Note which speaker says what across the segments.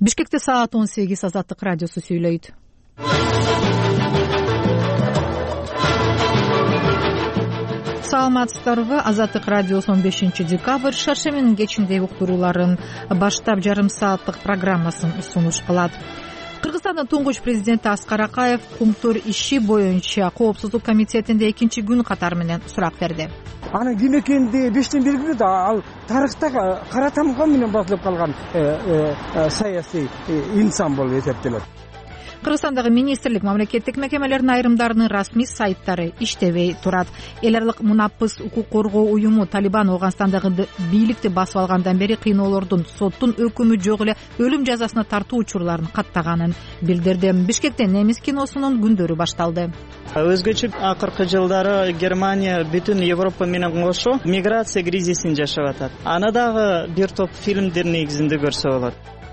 Speaker 1: Бишкекте саат 18 Азаттык радиосу сүйлөйт. Саламатсыздарбы? Азаттык радиосу 15 декабрь шаршембинин кечинде уктурууларын баштап жарым сааттык программасын сунуш кылат. Кыргызстандын туңгуч президенти Аскар Акаев Кумтур иши боюнча Коопсуздук комитетинде экинчи күн катары менен сурак берди.
Speaker 2: Анын ким экенди бештен белгилүү да, ал тарыхта кара тамга менен басылып калган саясий инсан болуп эсептелет.
Speaker 1: Кыргызстандагы министрлик мамлекеттик мекемелердин айрымдарынын расмий сайттары иштебей турат. Эл аралык мунапыс укук коргоо уюму Талибан Ооганстандагы бийликти басып алгандан бери кыйноолордун, соттун өкүмү жок эле өлүм жазасына тартуу учурларын каттаганын билдирди. Бишкекте немис киносунун күндөрү башталды.
Speaker 3: Өзгөчө акыркы жылдары Германия бүтүн Европа менен кошо миграция кризисин жашап атат. Аны дагы бир топ фильмдер негизинде көрсө болот.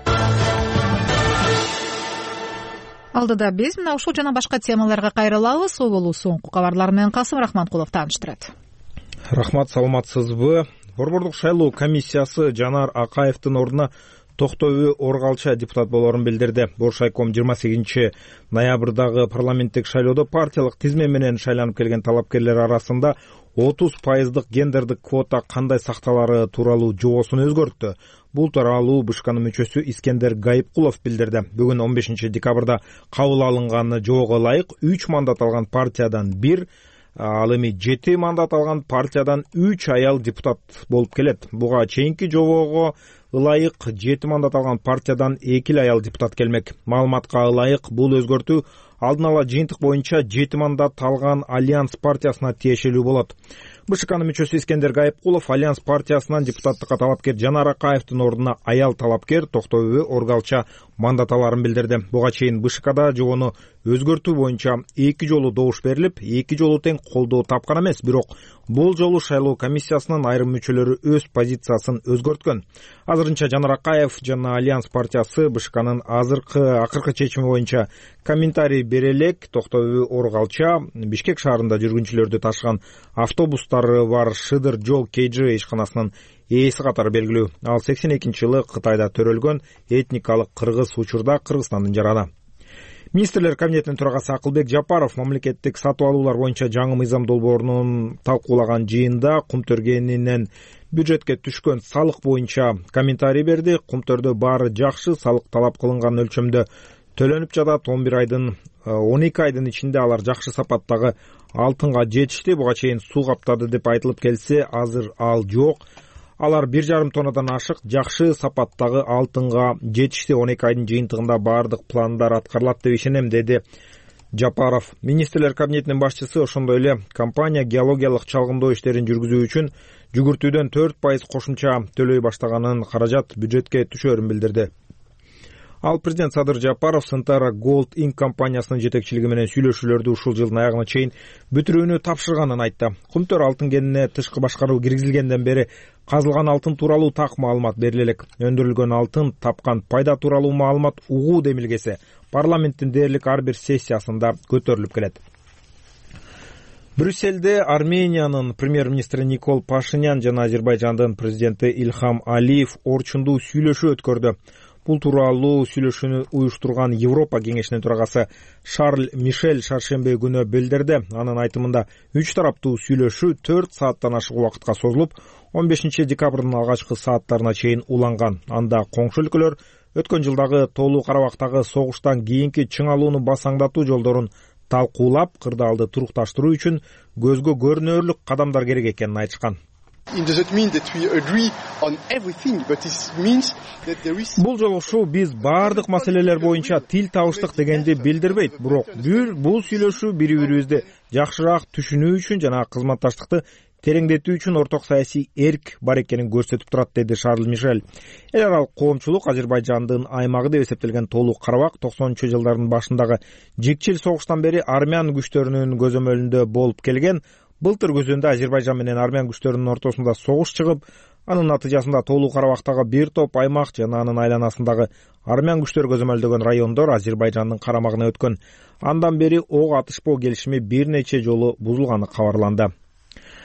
Speaker 1: Алдыда биз мына ушул жана башка темаларга кайрылабыз. Сол болуу соңку кабарлар менен Касым Рахманкулов тааныштырат.
Speaker 4: Рахмат, саламатсызбы? Борбордук шайлоо комиссиясы Жанар Акаевдин ордуна Токтообү Оргалча депутат болоорун билдирди. Боршайком 28 ноябрдагы парламенттик шайлоодо партиялык тизме менен шайланып келген талапкерлер арасында 30% гендердик квота кандай сакталары тууралуу жобосун өзгөрттү. Бул тууралуу БШКнын мүчөсү Искендер Гайыпкулов билдирди. Бүгүн 15 декабрда кабыл алынган жобого ылайык 3 мандат алган партиядан 1, ал эми 7 мандат алган партиядан 3 аял депутат болуп келет. Буга чейинки жобого ылайык 7 мандат алган партиядан 2 аял депутат келмек. Маалыматка ылайык бул өзгөртүү алдын ала жыйынтык боюнча 7 мандат алган Альянс партиясына тиешелүү болот. БШКнын мүчөсү Искендер Гайыпкулов Альянс партиясынан депутаттыкка талапкер Жанар Акаевдин ордуна аял талапкер Токтообү Оргалча мандат аларын билдирди. Буга чейин БШКда жобону өзгөртүү боюнча 2 жолу добуш берилип, 2 жолу тең колдоо тапкан эмес, бирок бул жолу шайлоо комиссиясынын айрым мүчөлөрү өз позициясын өзгөрткөн. Азырынча Жанар Акаев жана Альянс партиясы БШКнын акыркы чечими боюнча комментарий бере элек. Токтообү Оргалча Бишкек шаарында жүргүнчүлөрдү ташыган автобустары бар Шыдыр жол KG ишканасынын ээси катары белгилүү. Ал 82-жылы Кытайда төрөлгөн этникалык кыргыз, учурда Кыргызстандын жараны. Министрлер кабинетинин төрагасы Акылбек Жапаров мамлекеттик сатып алуулар боюнча жаңы мыйзам долбоорунун талкуулаган жыйында Кумтөргенинен бюджетке түшкөн салык боюнча комментарий берди. Кумтөрдө баары жакшы, салык талап кылынган өлчөмдө төлөнүп жатат. 12 айдын ичинде алар жакшы сапаттагы алтынга жетишти. Буга чейин суу каптады деп айтылып келсе, азыр ал жок. Алар 1,5 тоннадан ашык жакшы сапаттагы алтынга жетишти. 12 айдын жыйынтыгында баардык пландар аткарылат деп ишенем, деди Жапаров. Министрлер кабинетинин башчысы ошондой эле компания геологиялык чалгындоо иштерин жүргүзүү үчүн жүгүртүүдөн 4% кошумча төлөй баштаганын, каражат бюджетке түшөрүн билдирди. Ал президент Садыр Жапаров Сентара Gold Inc компаниясынын жетекчилиги менен сүйлөшүүлөрдү ушул жылдын аягына чейин бүтүрүүнү тапшырганын айтты. Кумтөр алтын кенине тышкы башкаруу киргизилгенден бери казылган алтын тууралуу так маалымат бериле элек. Өндүрүлгөн алтын тапкан пайда тууралуу маалымат угуу демилгеси парламенттин дээрлик ар бир сессиясында көтөрүлүп келет. Брюссельде Армениянын премьер-министри Никол Пашинян жана Азербайжандын президенти Ильхам Алиев орчундуу сүйлөшүү өткөрдү. Бул тууралуу сүйлөшүүнү уюштурган Европа кеңешинин төрагасы Шарль Мишель шаршемби күнү билдирди. Анын айтымында 3 тараптуу сүйлөшүү 4 сааттан ашык убакытка созулуп, 15 декабрдын алгачкы сааттарына чейин уланган. Анда коңшу өлкөлөр өткөн жылдагы Тоолуу Карабактагы согуштан кийинки чыңалууну басаңдатуу жолдорун талкуулап, кырдаалды турукташтыруу үчүн көзгө көрүнөрлүк кадамдар керек экенин айтышкан. Бул жолугушуу биз баардык маселелер боюнча тил табыштык дегенди билдирбейт, бирок бул сүйлөшүү бири-бирибизди жакшыраак түшүнүү үчүн жана кызматташтыкты тереңдетүү үчүн орток саясий эрк бар экенин көрсөтүп турат, деди Шарль Мишель. Эл аралык коомчулук Азербайжандын аймагы деп эсептелген Тоолуу Карабак 90-жылдардын башындагы жикчил согуштан бери армян күчтөрүнүн көзөмөлүндө болуп келген. Былтыр көзөндө Азербайжан менен армян күчтөрүнүн ортосунда согуш чыгып, анын натыйжасында Тоолуу Карабактагы бир топ аймак жана анын айланасындагы армян күчтөр көзөмөлдөгөн райондор Азербайжандын карамагына өткөн. Андан бери ок атышпоо келишими бир нече жолу бузулганы кабарланды.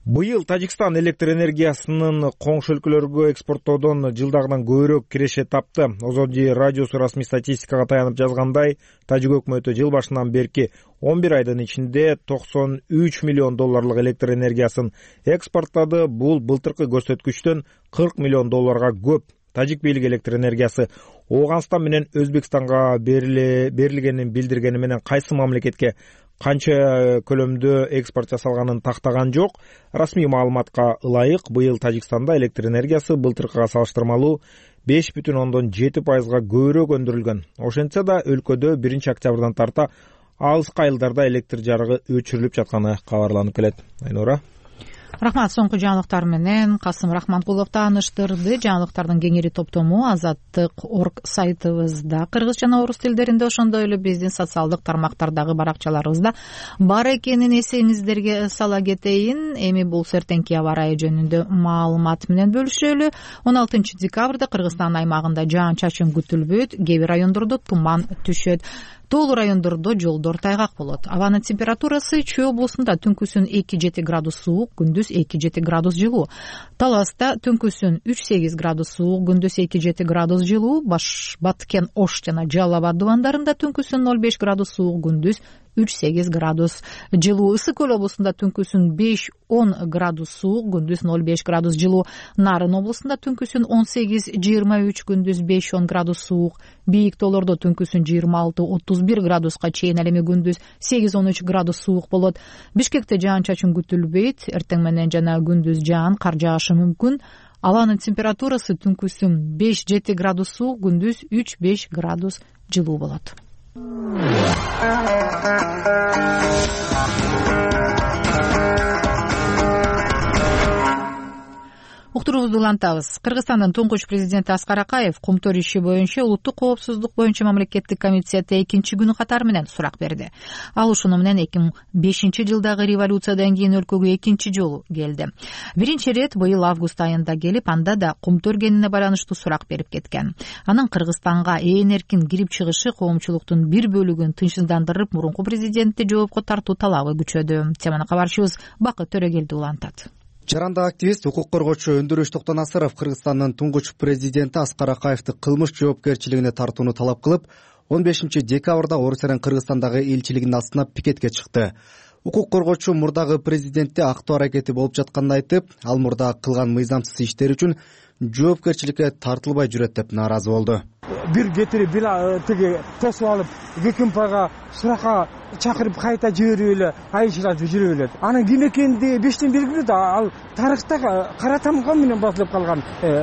Speaker 4: Быйыл Тажикстан электр энергиясынын коңшу өлкөлөргө экспорттоодон жылдагынан көбүрөөк киреше тапты. Озоди радиосу расмий статистикага таянып жазгандай, тажик өкмөтү жыл башынан берки 11 айдын ичинде $93 миллион электр энергиясын экспорттады. Бул былтыркы көрсөткүчтөн $40 миллион көп. Тажик бийлиги электр энергиясы Ооганстан менен Өзбекстанга берилгенин билдиргени менен кайсы мамлекетке канча көлөмдө экспорт жасалганын тактаган жок. Расмий маалыматка ылайык, быйыл Тажикстанда электр энергиясы былтыркыга салыштырмалуу 5,7% көбүрөөк өндүрүлгөн. Ошентсе да өлкөдө 1-октябрдан тарта алыскы айылдарда электр жарыгы өчүрүлүп жатканы кабарланып келет. Айнура.
Speaker 1: Рахмат. Соңку жаңылыктар менен Касым Рахманкулов тааныштырды. Жаңылыктардын кеңири топтому Азаттык.орг сайтыбызда кыргыз жана орус тилдеринде, ошондой эле биздин социалдык тармактардагы баракчаларыбызда бар экенин эсиңиздерге сала кетейин. Эми бул эртеңки аба ырайы жөнүндө маалымат менен бөлүшөлү. 16 декабрда Кыргызстан аймагында жаан-чачын күтүлбөйт, кээ бир райондордо туман түшөт. Тоолуу райондордо жолдор тайгак болот. Абанын температурасы Чүй облусунда түнкүсүн 2-7 градус суук, күндүз 2-7 градус жылуу. Таласта түнкүсүн 3-8 градус суук, күндүз 2-7 градус жылуу. Баткен, Ош жана Жалал Абад дубандарында түнкүсүн 0-5 градус суук, күндүз 3-8 градус жылуу. Ысык Көл облусунда түнкүсүн 5-10 градус суук, күндүз 0-5 градус жылуу. Нарын облусунда түнкүсүн 18-23, күндүз 5-10 градус суук. Бийик тоолордо түнкүсүн 26-31 градуска чейин, ал эми күндүз 8-13 градус суук болот. Бишкекте жаан-чачын күтүлбөйт. Эртең менен жана күндүз жаан, кар жаашы мүмкүн. Абанын температурасы түнкүсүн 5-7 градус суук, күндүз 3-5 градус жылуу болот. Уктуруубузду улантабыз. Кыргызстандын туңгуч президенти Аскар Акаев Кумтөр иши боюнча улуттук коопсуздук боюнча мамлекеттик комитетте 2-күнү катары менен сурак берди. Ал ушуну менен 2005-жылдагы революциядан кийин өлкөгө 2 жолу келди. Биринчи ирет быйыл август айында келип, анда да кумтөр кенине байланыштуу сурак берип кеткен. Анын Кыргызстанга эркин кирип чыгышы коомчулуктун бир бөлүгүн тынчсыздандырып, мурунку президентти жоопко тартуу талабы күчөдү. Теманы кабарчыбыз Бакыт Төрөгелди улантат.
Speaker 5: Жарандык активист, укук коргоочу Өндүрүш Токтонасыров Кыргызстандын туңгуч президенти Аскар Акаевди кылмыш жоопкерчилигине тартууну талап кылып, 15 декабрда Орусиянын Кыргызстандагы элчилигинин астына пикетке чыкты. Укук коргоочу мурдагы президентти актоо аракети болуп жатканын айтып, ал мурда кылган мыйзамсыз иштери үчүн жоопкерчиликке тартылбай жүрөт деп нааразы болду.
Speaker 2: Бир кетирип, бир тиги тосуп алып, Гекимпага суракка чакырып кайта жиберип эле айшыратып жүрө берет. Анын ким экенин бештен белгилүү да, ал тарыхта кара тамга менен басылып калган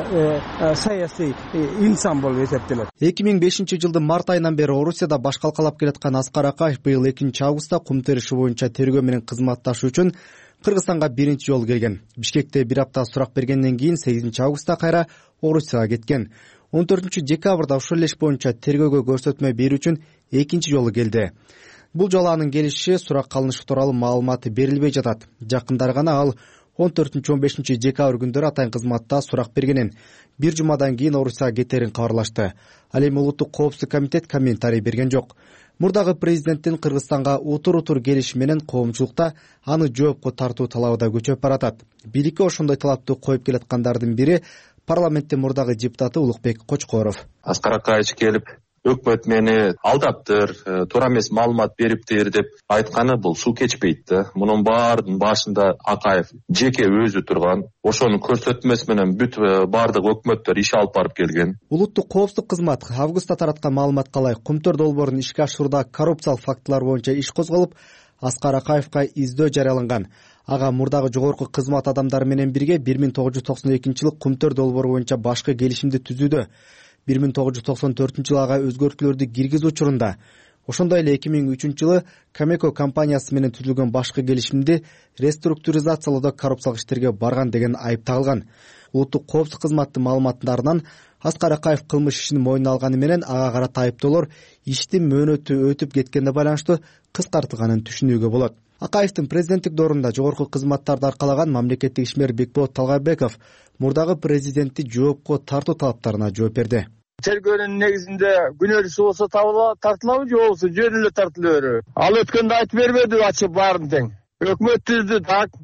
Speaker 2: саясий инсан болуп эсептелет.
Speaker 5: 2005-жылдын март айынан бери Орусияда баш калкалап келаткан Аскар Акаев быйыл 2-августта Кумтөр иши боюнча тергөө менен кызматташуу үчүн Кыргызстанга биринчи жолу келген. Бишкекте бир апта сурак бергенден кийин 8-августта кайра Орусияга кеткен. 14 декабрда ушул иш боюнча тергөөгө көрсөтмө берүү үчүн 2 жолу келди. Бул жолу анын келиши сурак кылынышы тууралуу маалыматы берилбей жатат. Жакындары гана ал 14-15 декабрь күндөрү атайын кызматта сурак бергенин, бир жумадан кийин Орусияга кетерин кабарлашты. Ал эми улуттук коопсуздук комитет комментарий берген жок. Мурдагы президенттин Кыргызстанга утур келиши менен коомчулукта аны жоопко тартуу талабы да күчөп баратат. Бийликке ошондой талапты коюп келаткандардын бири парламенттин мурдагы депутаты Улукбек Кочкоров.
Speaker 6: Аскар Акаевич келип, өкмөт мени алдаптыр, туура эмес маалымат бериптир деп айтканы бул суу кечпейт да. Мунун баардын башында Акаев жеке өзү турган, ошонун көрсөтмөсү менен бүт баардык өкмөттөр иш алып барып келген.
Speaker 5: Улуттук коопсуздук кызмат августта тараткан маалыматка ылайык Кумтөр долбоорун ишке ашырууда коррупциялык фактылар боюнча иш козголуп, Аскар Акаевга издөө жарыяланган. Ага мурдагы жогорку кызмат адамдары менен бирге 1992-жылы Кумтөр долбоору боюнча башкы келишимди түзүүдө, 1994-жылы ага өзгөртүүлөрдү киргизүү учурунда, ошондой эле 2003-жылы Камеко компаниясы менен түзүлгөн башкы келишимди реструктуризациялоодо коррупциялык иштерге барган деген айып тагылган. Улуттук коопсуздук кызматтын маалыматтарынан Аскар Акаев кылмыш ишин мойнуна алганы менен ага карата айыптоолор иштин мөөнөтү өтүп кеткенге байланыштуу кыскартылганын түшүнүүгө болот. Акаевдин президенттик доорунда жогорку кызматтарды аркалаган мамлекеттик ишмер Бекболот Талгайбеков мурдагы президентти жоопко тартуу талаптарына жооп берди.
Speaker 7: Тергөөнүн негизинде күнөөлүүсү болсо тартылабы же болбосо жөн эле тартыла береби? Ал өткөндө айтып бербеди ачып баарын тең. Өкмөт түздү, так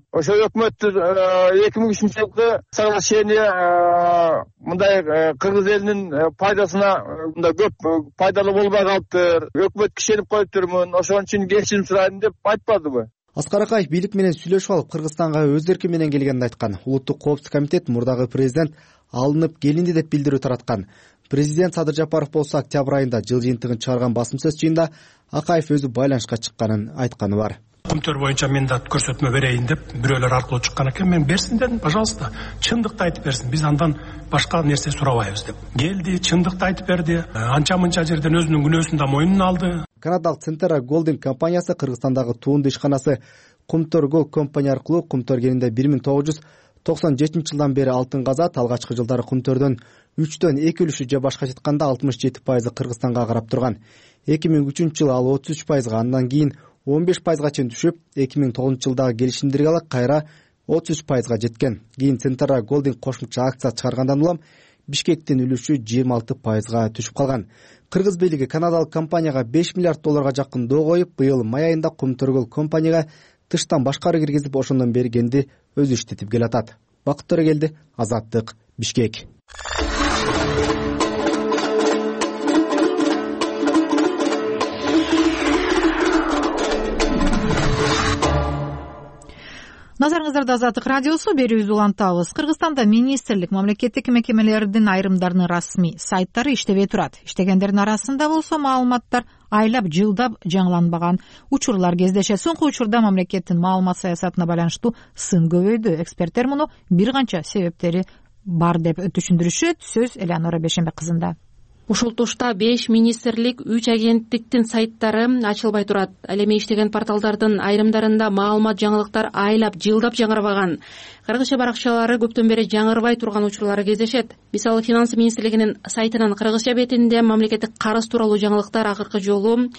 Speaker 7: ошо өкмөттүн 2003-жылкы соглашение мындай кыргыз элинин пайдасына мындай көп пайдалуу болбой калыптыр, өкмөт кишенип коюптурмун, ошон үчүн кечирим сурайм деп айтпадыбы?
Speaker 5: Аскар Акаев бийлик менен сүйлөшүп алып, Кыргызстанга өз эрки менен келгенин айткан. Улуттук коопсуздук комитет мурдагы президент алынып келинди деп билдирүү тараткан. Президент Садыр Жапаров болсо октябрь айында жыл жыйынтыгын чыгарган басым сөз жыйында Акаев өзү байланышка чыкканын айтканы бар.
Speaker 8: Күмтөр боюнча мен да көрсөтмө берейин деп бирөөлөр аркылуу чыккан экен. Мен берсин дедим, пожалуйста, чындыкты айтып берсин. Биз андан башка нерсе сурабайбыз деп. Келди, чындыкты айтып берди. Анча-мынча жерден өзүнүн күнөөсүн да мойнуна алды.
Speaker 5: Канадалык Центера Голдинг компаниясы Кыргызстандагы туунду ишканасы Кумтөр Гол компания аркылуу Кумтөр кенинде 1997-жылдан бери алтын казат. Алгачкы жылдары Кумтөрдөн 3/2 үлүшү же башкача айтканда 67% Кыргызстанга карап турган. 2003-жылы ал 33%, андан кийин 15%га чейин түшүп, 2009-жылдагы келишимдерге ала кайра 33%га жеткен. Кийин Центера Голдинг кошумча акция чыгаргандан улам Бишкектин үлүшү 26%га түшүп калган. Кыргыз бийлиги канадалык компанияга $5 миллиард жакын доо коюп, быйыл май айында Кумтөр Гол компанияга тыштан башкаруу киргизип, ошондон бери кенди өзү иштетип келатат. Бакыт Төрөгелди, Азаттык, Бишкек.
Speaker 1: Назарыңыздарда Азаттык радиосу, берүүбүздү улантабыз. Кыргызстанда министрлик мамлекеттик мекемелердин айрымдарынын расмий сайттары иштебей турат. Иштегендердин арасында болсо маалыматтар айлап, жылдап жаңыланбаган учурлар кездешет. Соңку учурда мамлекеттин маалымат саясатына байланыштуу сын көбөйдү. Эксперттер муну бир канча себептери бар деп түшүндүрүшөт. Сөз Элеонора Бешенбек кызында.
Speaker 9: Ушул тушта 5 министрлик, 3 агенттиктин сайттары ачылбай турат. Ал эми иштеген порталдардын айрымдарында маалымат жаңылыктар айлап, жылдап жаңырбаган. Кыргызча баракчалары көптөн бери жаңырбай турган учурлары кездешет. Мисалы, Финансы министрлигинин сайтынын кыргызча бетинде мамлекеттик карыз тууралуу жаңылыктар акыркы жолу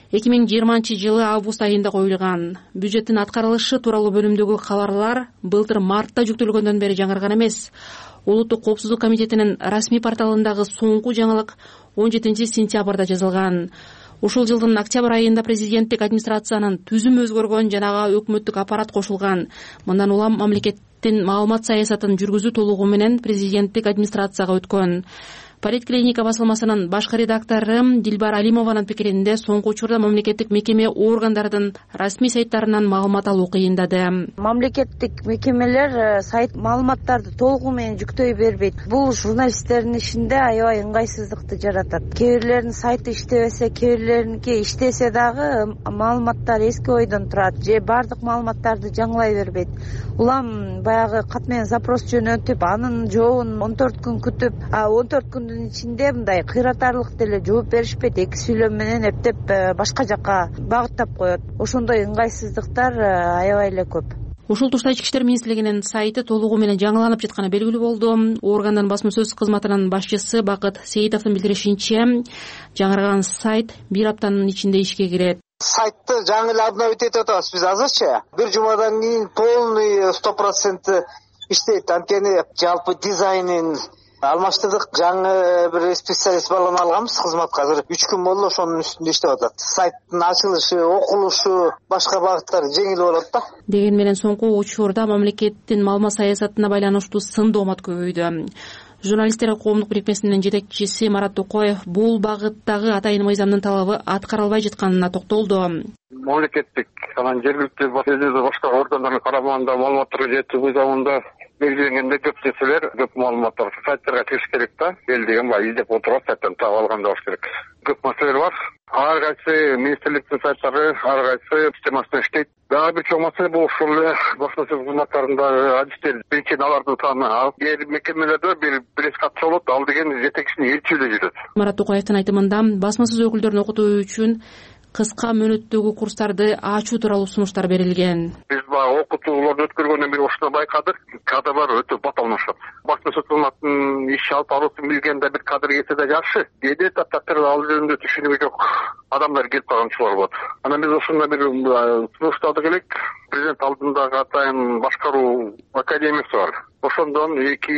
Speaker 9: 2020-жылы август айында коюлган. Бюджеттин аткарылышы тууралуу бөлүмдөгү кабарлар былтыр мартта жүктөлгөндөн бери жаңырган эмес. Улуттук коопсуздук комитетинин расмий порталындагы соңку жаңылык 17-сентябрда жазылган. Ушул жылдын октябрь айында президенттик администрациянын түзүмү өзгөргөн жана өкмөттүк аппарат кошулган. Мындан улам мамлекеттин маалымат саясатын жүргүзүү толугу менен президенттик администрацияга өткөн. Политклиника басылмасынын башкы редактору Дилбар Алимованын пикиринде, соңку учурда мамлекеттик мекеме органдардын расмий сайттарынан маалымат алуу кыйындады.
Speaker 10: Мамлекеттик мекемелер сайт маалыматтарды толугу менен жүктөй бербейт. Бул журналисттердин ишинде аябай ыңгайсыздыкты жаратат. Кээ бирлеринин сайты иштебесе, кээ бирлериники иштесе дагы маалыматтар эски ойдон турат же бардык маалыматтарды жаңылай бербейт. Улам баягы кат менен запрос жөнөтүп, анын жообун 14 күн күтүп, 14 күндүн ичинде мындай кыйратарлык деле жооп беришпейт. Эки сүйлөм менен эптеп башка жакка багыттап коет. Ошондой ыңгайсыздыктар аябай эле көп.
Speaker 9: Ушул тушта Ички иштер министрлигинин сайты толугу менен жаңыланып жатканы белгилүү болду. Органдын басма сөз кызматынын башчысы Бакыт Сейитовдун билдиришинче, жаңырган сайт бир аптанын ичинде ишке кирет.
Speaker 11: Сайтты жаңы обновить этип атабыз биз азырчы. Бир жумадан кийин полный 100% иштейт. Анткени жалпы дизайнын алмаштырдык. Жаңы бир специалист баланы алганбыз кызматка. Азыр 3 күн болду, ошонун үстүндө иштеп атат. Сайттын ачылышы, окулушу, башка багыттар жеңил болот да.
Speaker 9: Деген менен соңку учурда мамлекеттин маалымат саясатына байланыштуу сын доомат көбөйдү. Журналисттер коомдук бирикмесинин жетекчиси Марат Токоев бул багыттагы атайын мыйзамдын талабы аткарылбай жатканына токтолду.
Speaker 12: Мамлекеттик анан жергиликтүү башка органдардын карамагында маалыматтарга жетүү мыйзамында белгиленгенде көп нерселер, көп маалыматтар сайттарга кириш керек да. Эл деген баягы издеп отуруп сайттан таап алганда болуш керек. Көп маселелер бар. Ар кайсы министрликтин сайттары ар кайсы системасында иштейт. Дагы бир чоң маселе бул ушул басма сөз кызматтарындагы адистер. Биринчиден алардын саны аз. Кээ бир мекемелерде бир эски катча болот, ал деген жетекчинин элчилиги жүрөт.
Speaker 9: Марат Токаевдин айтымында басма сөз өкүлдөрүн окутуу үчүн кыска мөөнөттөгү курстарды ачуу тууралуу сунуштар берилген.
Speaker 12: Биз баягы окутууларды өткөргөндөн бери ушуну байкадык. Кадрлар өтө бат алмашат. Басма сөз кызматынын иш алып баруусын билгенде бир кадр келсе да жакшы. Кээде таптар ал жөнүндө түшүнүгү жок адамдар келип калган учурлар болот. Анан биз ушундай бир сунуштарды элек. Президент алдындагы атайын башкаруу академиясы бар. Ошондон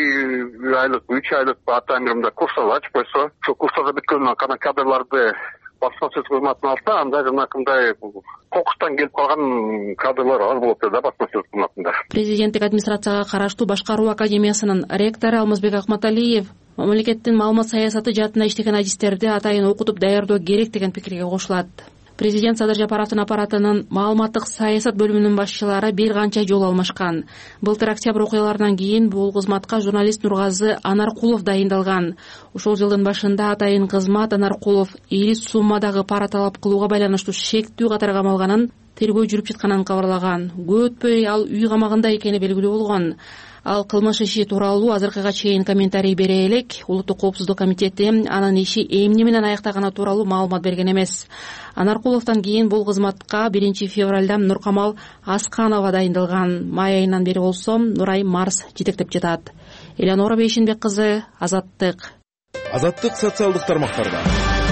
Speaker 12: 2 айлык, 3 айлык атайын курстар ачып койсо, ошол курстарды бүткөндөн кийин кадрларды басма сөз кызматын алса, анда жанакындай кокустан келип калган кадрлар аз болот да басма сөз кызматында.
Speaker 9: Президенттик администрацияга караштуу Башкаруу академиясынын ректору Алмазбек Акматалиев мамлекеттин маалымат саясаты жаатында иштеген адистерди атайын окутуп даярдоо керек деген пикирге кошулат. Президент Садыр Жапаровдун аппаратынын маалыматтык саясат бөлүмүнүн башчылары бир канча жолу алмашкан. Былтыр октябрь окуяларынан кийин бул кызматка журналист Нургазы Анаркулов дайындалган. Ушул жылдын башында атайын кызмат Анаркулов ийри суммадагы пара талап кылууга байланыштуу шектүү катар камалганын, тергөө жүрүп жатканын кабарлаган. Көп өтпөй ал үй камагында экени белгилүү болгон. Ал кылмыш иши тууралуу азыркыга чейин комментарий бере элек. Улуттук коопсуздук комитети анын иши эмне менен аяктаганы тууралуу маалымат берген эмес. Анаркуловдон кийин бул кызматка 1 февралда Нуркамал Асканова дайындалган. Май айынан бери болсо Нурай Марс жетектеп жатат. Элеонора Бейшинбек кызы, Азаттык.
Speaker 13: Азаттык социалдык тармактарда.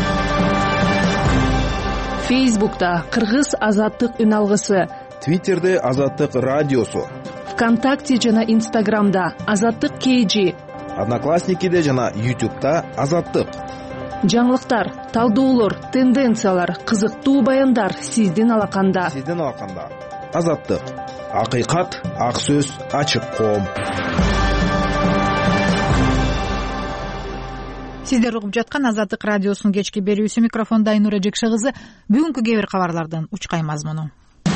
Speaker 14: Фейсбукта Кыргыз Азаттык үн алгысы,
Speaker 13: Твиттерде Азаттык радиосу,
Speaker 14: ВКонтакте жана Инстаграмда Азаттык KG,
Speaker 13: Одноклассникиде жана YouTube'да Азаттык.
Speaker 14: Жаңылыктар, талдоолор, тенденциялар, кызыктуу баяндар сиздин алаканда.
Speaker 13: Азаттык. Акыйкат, ак сөз, ачык коом.
Speaker 1: Сиздер угуп жаткан Азаттык радиосунун кечки берүүсү, микрофонда Айнура Жекше кызы. Бүгүнкү кээ бир кабарлардын учкай мазмуну.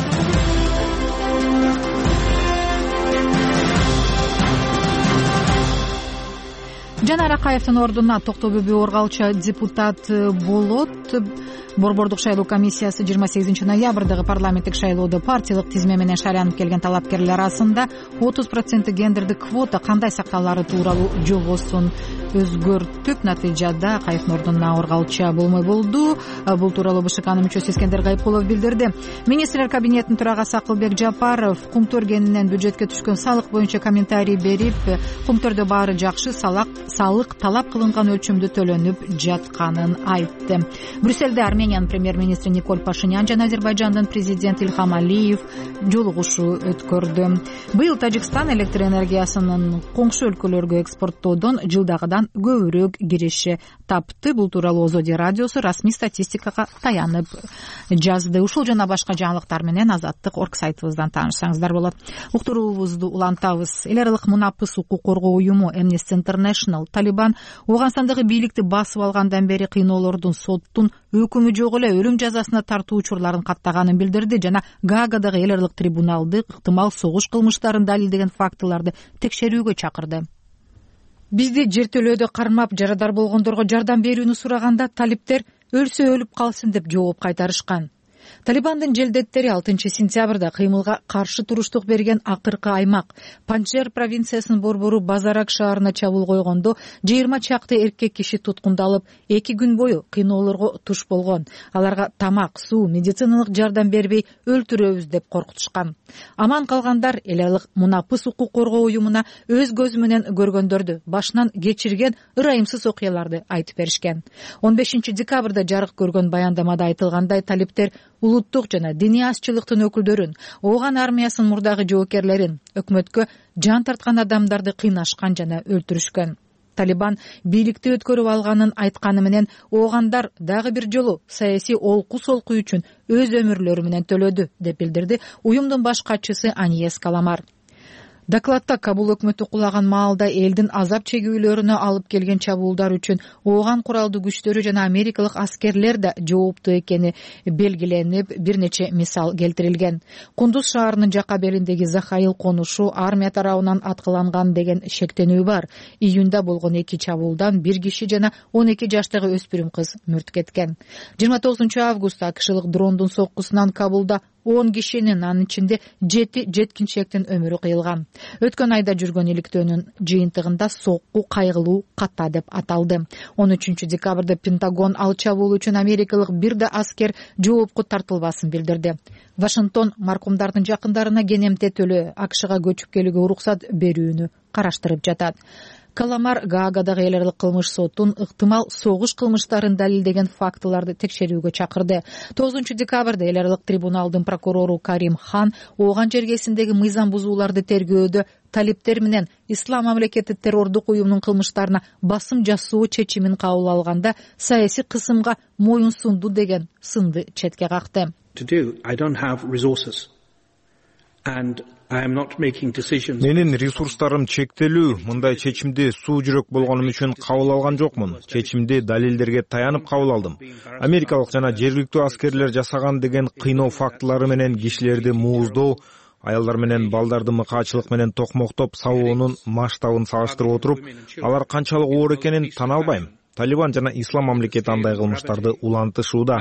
Speaker 1: Жанар Акаевдин ордуна Токтогөбү Оргалча депутат болот. Борбордук шайлоо комиссиясы 28 ноябрдагы парламенттик шайлоодо партиялык тизме менен шайланып келген талапкерлер арасында 30% гендердик квота кандай сакталаары тууралуу жобосун өзгөртүп, натыйжада Акаевдин ордуна Оргалча болмой болду. Бул тууралуу БШКнын мүчөсү Искендер Гайыпкулов билдирди. Министрлер кабинетинин төрагасы Акылбек Жапаров кум төргенинен бюджетке түшкөн салык боюнча комментарий берип, кум төрдө баары жакшы, салык талап кылынган өлчөмдө төлөнүп жатканын айтты. Брюссельде Армениянын премьер-министри Николь Пашинян жана Азербайжандын президенти Ильхам Алиев жолугушуу өткөрдү. Быйыл Тажикстан электр энергиясынын коңшу өлкөлөргө экспорттоодон жылдагыдан көбүрөөк киреше тапты. Бул тууралуу Озоди радиосу расмий статистикага таянып жазды. Ушул жана башка жаңылыктар менен Азаттык орг сайтыбыздан таанышсаңыздар болот. Уктуруубузду улантабыз. Эл аралык мунапыс укук коргоо уюму Amnesty International Талибан Ооганстандагы бийликти басып алгандан бери кыйноолордун, соттун өкүмү жок эле өлүм жазасына тартуу учурларын каттаганын билдирди жана Гаагадагы эл аралык трибуналды ыктымал согуш кылмыштарын далилдеген фактыларды текшерүүгө чакырды. Бизди жертөлөөдө кармап жарадар болгондорго жардам берүүнү сураганда талиптер өлсө өлүп калсын деп жооп кайтарышкан. Талибандын желдеттери 6 сентябрда кыймылга каршы туруштук берген акыркы аймак Панджшер провинциясынын борбору Базарак шаарына чабуул койгондо 20 чакты эркек киши туткундалып, 2 күн бою кыйноолорго туш болгон. Аларга тамак, суу, медициналык жардам бербей өлтүрөбүз деп коркутушкан. Аман калгандар эл аралык мунапыс укук коргоо уюмуна өз көзү менен көргөндөрдү, башынан кечирген ырайымсыз окуяларды айтып беришкен. 15 декабрда жарык көргөн баяндамада айтылгандай, талиптер улуттук жана диний азчылыктын өкүлдөрүн, Ооган армиясынын мурдагы жоокерлерин, өкмөткө жан тарткан адамдарды кыйнашкан жана өлтүрүшкөн. Талибан бийликти өткөрүп алганын айтканы менен Оогандар дагы бир жолу саясий олку-солку үчүн өз өмүрлөрү менен төлөдү деп билдирди уюмдун баш катчысы Аньес Каламар. Докладта Кабул өкмөтү кулаган маалда элдин азап чегүүлөрүнө алып келген чабуулдар үчүн Ооган куралдуу күчтөрү жана америкалык аскерлер да жооптуу экени белгиленип, бир нече мисал келтирилген. Кундуз шаарынын жака белиндеги Захаил конушу армия тарабынан аткыланган деген шектенүү бар. Июнда болгон 2 чабуулдан 1 киши жана 12 жаштагы өспүрүм кыз мүрт кеткен. 29 августта акшылык дрондун соккусунан Кабулда 10 кишинин, анын ичинде 7 жеткинчектин өмүрү кыйылган. Өткөн айда жүргөн иликтөөнүн жыйынтыгында сокку кайгылуу ката деп аталды. 13 декабрда Пентагон ал чабуул үчүн америкалык бир да аскер жоопко тартылбасын билдирди. Вашингтон маркумдардын жакындарына кенемте төлөө, АКШга көчүп келүүгө уруксат берүүнү караштырып жатат. Каламар Гаагадагы эл аралык кылмыш сотун ыктымал согуш кылмыштарын далилдеген фактыларды текшерүүгө чакырды. 9 декабрда эл аралык трибуналдын прокурору Карим Хан Ооган жергесиндеги мыйзам бузууларды тергөөдө талиптер менен Ислам мамлекети террордук уюмунун кылмыштарына басым жасоо чечимин кабыл алганда саясий кысымга моюн сунду деген сынды четке какты.
Speaker 4: Менин ресурстарым чектелүү. Мындай чечимди суу жүрөк болгонум үчүн кабыл алган жокмун. Чечимди далилдерге таянып кабыл алдым. Америкалык жана жергиликтүү аскерлер жасаган деген кыйноо фактылары менен кишилерди мууздоо, аялдар менен балдарды мыкаачылык менен токмоктоп сабоонун масштабын салыштырып отуруп, алар канчалык оор экенин тана албайм. Талибан жана Ислам мамлекети андай кылмыштарды улантышууда.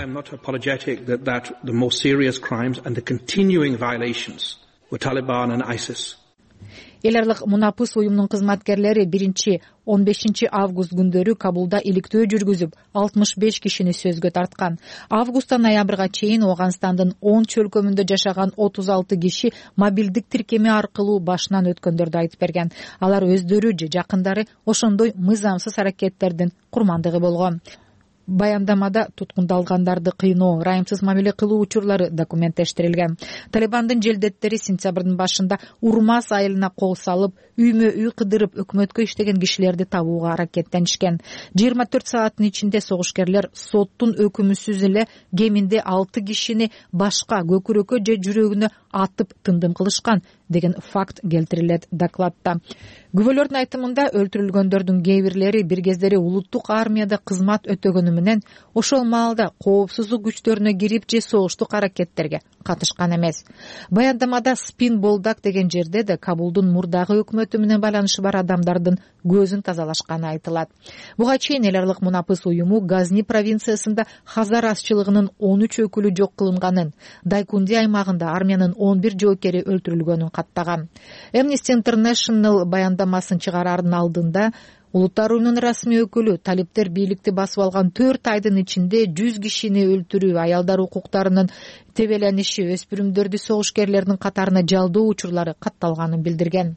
Speaker 1: Эл аралык мунапыс уюмунун кызматкерлери 1-15 август күндөрү Кабулда иликтөө жүргүзүп, 65 кишини сөзгө тарткан. Августтан ноябрга чейин Ооганстандын 10 чөлкөмүндө жашаган 36 киши мобилдик тиркеме аркылуу башынан өткөндөрдү айтып берген. Алар өздөрү же жакындары ошондой мыйзамсыз аракеттердин курмандыгы болгон. Баяндамада туткундалгандарды кыйноо, райымсыз мамиле кылуу учурлары документтештирилген. Талибандын желдеттери сентябрдын башында Урмас айылына кол салып, үймө-үй кыдырып өкмөткө иштеген кишилерди табууга аракеттенишкен. 24 сааттын ичинде согушкерлер соттун өкүмүсүз эле кеминде 6 кишини башка көкүрөккө же жүрөгүнө атып тындым кылышкан деген факт келтирилет докладта. Күбөлөрдүн айтымында өлтүрүлгөндөрдүн кээ бирлери бир кездери улуттук армияда кызмат өтөгөнү менен ошол маалда коопсуздук күчтөрүнө кирип же согуштук аракеттерге катышкан эмес. Баяндамада Спин Болдак деген жерде да Кабулдун мурдагы өкмөтү менен байланышы бар адамдардын көзүн тазалашканы айтылат. Буга чейин эл аралык мунапыс уюму Газни провинциясында Хазар азчылыгынын 13 өкүлү жок кылынганын, Дайкунди аймагында армиянын 11 жоокери өлтүрүлгөнүн каттаган. Amnesty International баяндамасын чыгарардын алдында Улуттар уюмунун расмий өкүлү талиптер бийликти басып алган 4 айдын ичинде 100 кишини өлтүрүү, аялдар укуктарынын тебелениши, өспүрүмдөрдү согушкерлердин катарына жалдоо учурлары катталганын билдирген.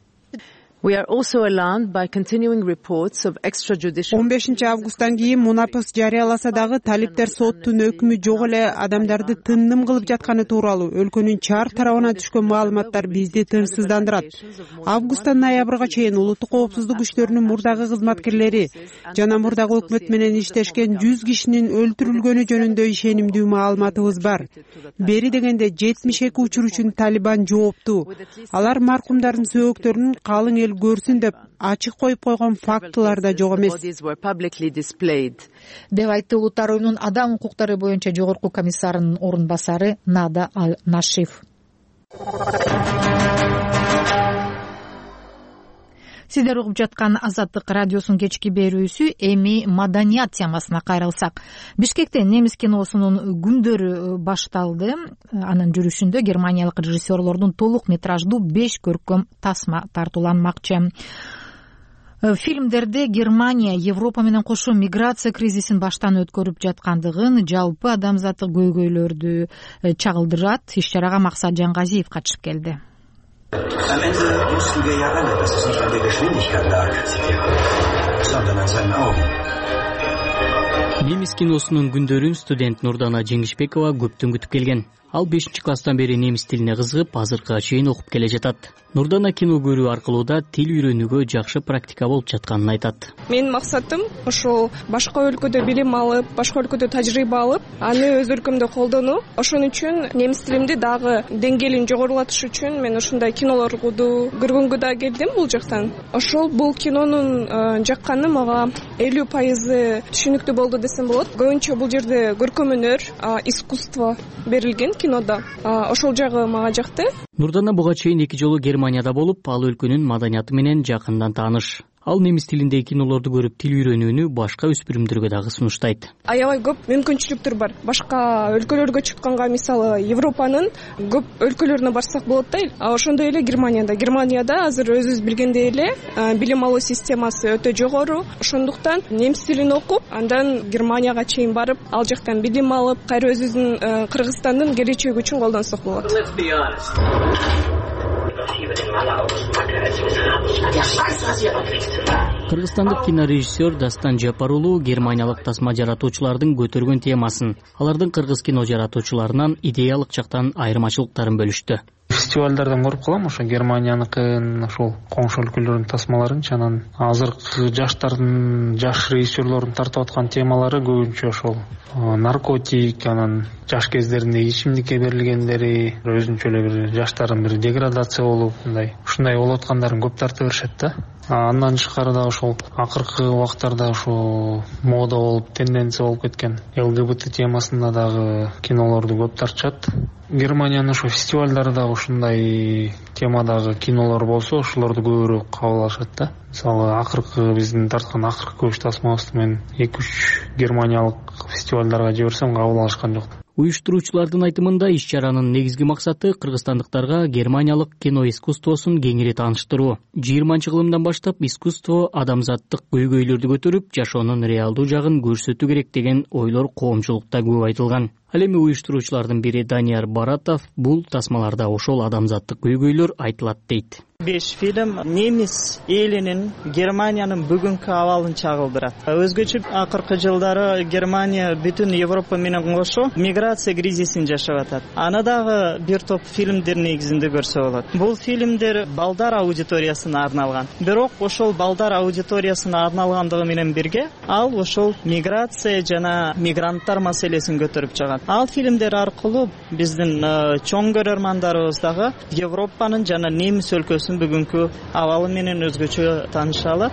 Speaker 15: 15 августтан кийин мунапыс жарыяласа дагы талиптер соттун өкүмү жок эле адамдарды тындым кылып жатканы тууралуу өлкөнүн чар тарабына түшкөн маалыматтар бизди тынчсыздандырат. Августтан ноябрга чейин улуттук коопсуздук күчтөрүнүн мурдагы кызматкерлери жана мурдагы өкмөт менен иштешкен 100 кишинин өлтүрүлгөнү жөнүндө ишенимдүү маалыматыбыз бар. Бери дегенде 72 учур үчүн Талибан жооптуу. Алар маркумдардын сөөгөктөрүн калың эл көрсүн деп ачык коюп койгон фактылар да жок эмес
Speaker 1: деп айтты Улуттар уюмунун адам укуктары боюнча жогорку комиссарынын орун басары Нада Аль-Нашиф. Сиздер угуп жаткан Азаттык радиосунун кечки берүүсү. Эми маданият темасына кайрылсак. Бишкекте немис киносунун күндөрү башталды. Анын жүрүшүндө германиялык режиссерлордун толук метраждуу 5 көркөм тасма тартууланмакчы. Фильмдерде Германия Европа менен кошо миграция кризисин баштан өткөрүп жаткандыгын, жалпы адамзаттык көйгөйлөрдү чагылдырат. Иш-чарага Максат Жангазиев катышып келди.
Speaker 16: Am Ende wussten wir ja alle, dass es nicht an der Geschwindigkeit lag, sondern an seinen Augen.
Speaker 17: Немис киносунун күндөрүн студент Нурдана Жеңишбекова көптөн күтүп келген. Ал 5-класстан бери немис тилине кызыгып, азыркыга чейин окуп келе жатат. Нурдана кино көрүү аркылуу да тил үйрөнүүгө жакшы практика болуп жатканын айтат.
Speaker 18: Менин максатым ошол башка өлкөдө билим алып, башка өлкөдө тажрыйба алып, аны өз өлкөмдө колдонуу. Ошон үчүн немис тилимди дагы деңгээлин жогорулатыш үчүн мен ушундай кинолорду көргөнгө да келдим бул жактан. Ошол бул кинонун жакканы мага 50% түшүнүктүү болду десем болот. Көбүнчө бул жерде көркөм өнөр, искусство берилген кинода. Ошол жагы мага жакты.
Speaker 17: Нурдана буга чейин 2 жолу Германияда болуп, ал өлкөнүн маданияты менен жакындан тааныш. Ал немис тилиндеги кинолорду көрүп тил үйрөнүүнү башка өспүрүмдөргө дагы сунуштайт.
Speaker 18: Аябай көп мүмкүнчүлүктөр бар. Башка өлкөлөргө чыкканга, мисалы Европанын көп өлкөлөрүнө барсак болот да. Ошондой эле Германияда азыр өзүбүз билгендей эле билим алуу системасы өтө жогору. Ошондуктан немис тилин окуп, андан Германияга чейин барып, ал жактан билим алып, кайра өзүбүздүн Кыргызстандын келечеги үчүн колдонсок болот.
Speaker 17: Кыргызстандык кинорежиссер Дастан Жапар уулу германиялык тасма жаратуучулардын көтөргөн темасын, алардын кыргыз кино жаратуучуларынан идеялык жактан айырмачылыктарын бөлүштү.
Speaker 19: Фестивалдардан көрүп калам ошо Германияныкын, ошол коңшу өлкөлөрдүн тасмаларын, анан азыркы жаштардын, жаш режиссерлордун тартып аткан темалары көбүнчө ошол наркотик, анан жаш кездеринде ичимдикке берилгендери, өзүнчө эле бир жаштардын бир деградация болуп, ушундай болуп аткандарын көп тартып беришет да. Андан тышкары да ошол акыркы убактарда ошо мода болуп, тенденция болуп кеткен ЛГБТ темасында дагы кинолорду көп тартышат. Германиянын ошо фестивалдары дагы ушундай темадагы кинолор болсо, ошолорду көбүрөөк кабыл алышат да. Мисалы, акыркы биздин тарткан акыркы көч тасмабызды мен 2-3 германиялык фестивалдарга жиберсем кабыл алышкан жок.
Speaker 17: Уюштуруучулардын айтымында иш-чаранын негизги максаты кыргызстандыктарга германиялык кино искусствосун кеңири тааныштыруу. 20-кылымдан баштап искусство адамзаттык көйгөйлөрдү көтөрүп, жашоонун реалдуу жагын көрсөтүү керек деген ойлор коомчулукта көп айтылган. Ал эми уюштуруучулардын бири Данияр Баратов бул тасмаларда ошол адамзаттык көйгөйлөр айтылат дейт.
Speaker 3: 5 фильм немис элинин, Германиянын бүгүнкү абалын чагылдырат. Өзгөчө акыркы жылдары Германия бүтүн Европа менен кошо миграция кризисин жашап атат. Аны дагы бир топ фильмдер негизинде көрсө болот. Бул фильмдер балдар аудиториясына арналган. Бирок ошол балдар аудиториясына арналгандыгы менен бирге, ал ошол миграция жана мигранттар маселесин көтөрүп чыгат. Ал фильмдер аркылуу биздин чоң көрөрмандарыбыз дагы Европанын жана немис өлкөсүнүн бүгүнкү абалы менен өзгөчө тааныша алат.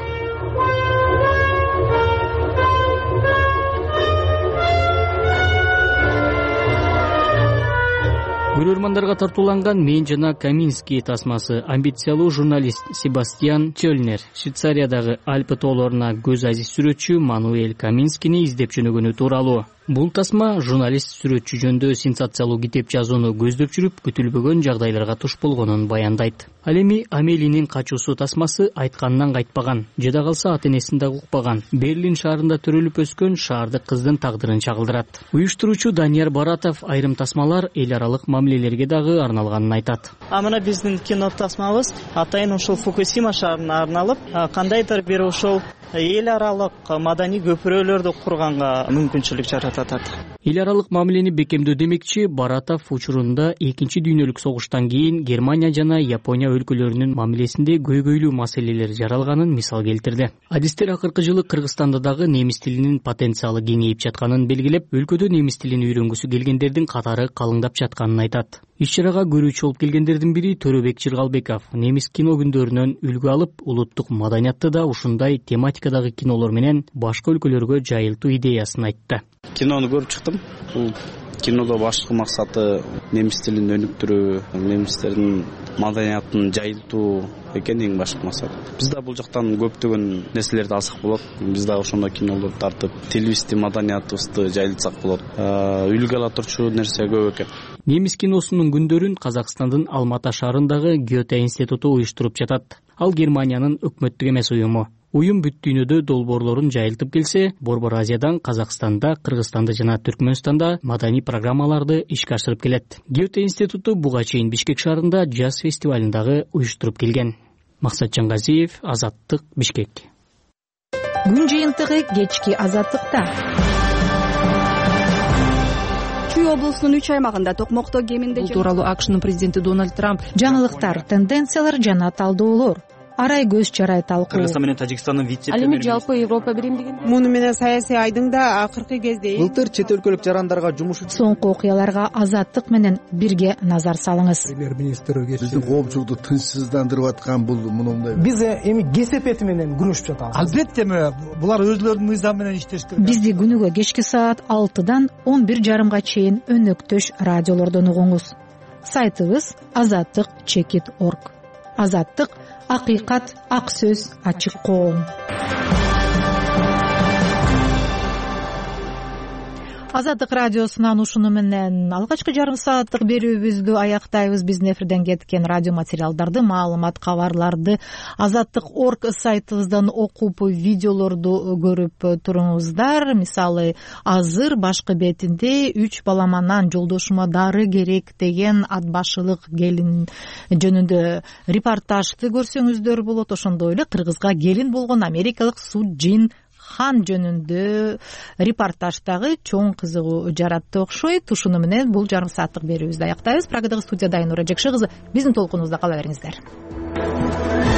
Speaker 17: Көрөрмандарга тартууланган «Мен жана Каминский» тасмасы амбициялуу журналист Себастьян Чөлнер Швейцариядагы Альпы тоолоруна көз азиз сүрөтчү Мануэль Каминскийни издеп жөнөгөнү тууралуу. Бул тасма журналист сүрөтчү жөнүндө сенсациялуу китеп жазууну көздөп жүрүп, күтүлбөгөн жагдайларга туш болгонун баяндайт. Ал эми Амелинин качуусу тасмасы айтканынан кайтпаган, жада калса ата-энесин да укпаган, Берлин шаарында төрөлүп өскөн шаардык кыздын тагдырын чагылдырат. Уюштуруучу Данияр Баратов айрым тасмалар эл аралык мамилелерге дагы арналганын айтат.
Speaker 3: Мына биздин кино тасмабыз атайын ушул Фукусима шаарына арналып, кандайдыр бир ошол эл аралык маданий көпүрөлөрдү курганга мүмкүнчүлүк жаратат.
Speaker 17: Эл аралык мамилени бекемдөө демекчи Баратов учурунда 2 дүйнөлүк согуштан кийин Германия жана Япония өлкөлөрүнүн мамилесинде көйгөйлүү маселелер жаралганын мисал келтирди. Адистер акыркы жылы Кыргызстанда дагы немис тилинин потенциалы кеңейип жатканын белгилеп, өлкөдө немис тилин үйрөнгүсү келгендердин катары калыңдап жатканын айтат. Иш-чарага көрүүчү болуп келгендердин бири Төрөбек Жыргалбеков немис кино күндөрүнөн үлгү алып, улуттук маданиятты да ушундай тематикадагы кинолор менен башка өлкөлөргө жайылтуу идеясын айтты.
Speaker 20: Кинону көрүп чыктым. Бул кинодо башкы максаты немис тилин өнүктүрүү, немистердин маданиятын жайылтуу экен эң башкы максат. Биз да бул жактан көптөгөн нерселерди алсак болот. Биз да ошондой кинолорду тартып, тилибизди, маданиятыбызды жайылтсак болот. Үлгү ала турчу нерсе көп экен.
Speaker 17: Немис киносунун күндөрүн Казакстандын Алматы шаарындагы Гёте институту уюштуруп жатат. Ал Германиянын өкмөттүк эмес уюму. Уюм бүт дүйнөдө долбоорлорун жайылтып келсе, Борбор Азиядан Казакстанда, Кыргызстанда жана Түркмөнстанда маданий программаларды ишке ашырып келет. Гёте институту буга чейин Бишкек шаарында жаз фестивалын дагы уюштуруп келген. Максат Жаңгазиев, Азаттык, Бишкек.
Speaker 1: Күн жыйынтыгы кечки Азаттыкта.
Speaker 21: Чүй облусунун 3 аймагында токмокто кеминде
Speaker 1: бул тууралуу АКШнын президенти Дональд Трамп жаңылыктар, тенденциялар жана талдоолор арай көз чарай талкуу.
Speaker 22: Кыргызстан менен Тажикстандын
Speaker 21: Ал эми жалпы Европа биримдигин
Speaker 15: муну менен саясий айдыңда акыркы кезде
Speaker 5: былтыр чет өлкөлүк жарандарга жумуш
Speaker 1: соңку окуяларга Азаттык менен бирге назар салыңыз.
Speaker 23: Биздин коомчулукту тынчсыздандырып аткан бул мындай.
Speaker 24: Биз эми кесепети менен күрөшүп жатабыз.
Speaker 22: Албетте булар өзлөрүнүн мыйзамы менен иштеш керек.
Speaker 1: Бизди күнүгө кечки саат 6-дан 11:30 чейин өнөктөш радиолордон угуңуз. Сайтыбыз azattik.org. Азаттык — акыйкат, ак сөз, ачык коом. Азаттык радиосунан ушуну менен алгачкы жарым сааттык берүүбүздү аяктайбыз. Биздин эфирден кеткен радио материалдарды, маалымат, кабарларды Азаттык.орг сайтыбыздан окуп, видеолорду көрүп туруңуздар. Мисалы, азыр башкы бетинде 3 баламанан жолдошума дары керек деген ат башылык келин жөнүндө репортажды көрсөңүздөр болот. Ошондой эле Кыргызга келин болгон америкалык Су Джин Хан жөнүндө репортаждагы чоң кызыгуу жаратты окшойт. Ушуну менен бул жарым сааттык берүүбүздү аяктайбыз. Прагадагы студияда Айнура Жекши кызы биздин толкунубузда кала бериңиздер.